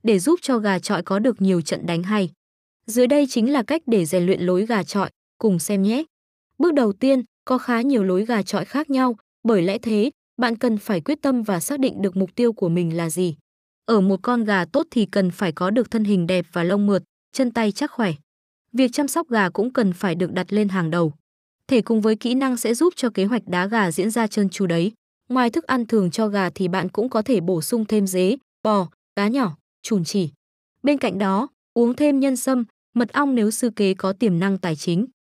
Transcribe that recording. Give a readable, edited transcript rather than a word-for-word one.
để giúp cho gà chọi có được nhiều trận đánh hay. Dưới đây chính là cách để rèn luyện lối gà chọi, cùng xem nhé. Bước đầu tiên, có khá nhiều lối gà chọi khác nhau, bởi lẽ thế, bạn cần phải quyết tâm và xác định được mục tiêu của mình là gì. Ở một con gà tốt thì cần phải có được thân hình đẹp và lông mượt, chân tay chắc khỏe. Việc chăm sóc gà cũng cần phải được đặt lên hàng đầu. Thể cùng với kỹ năng sẽ giúp cho kế hoạch đá gà diễn ra trơn tru đấy. Ngoài thức ăn thường cho gà thì bạn cũng có thể bổ sung thêm dế, bò, cá nhỏ, chùn chỉ. Bên cạnh đó, uống thêm nhân sâm, mật ong nếu sư kế có tiềm năng tài chính.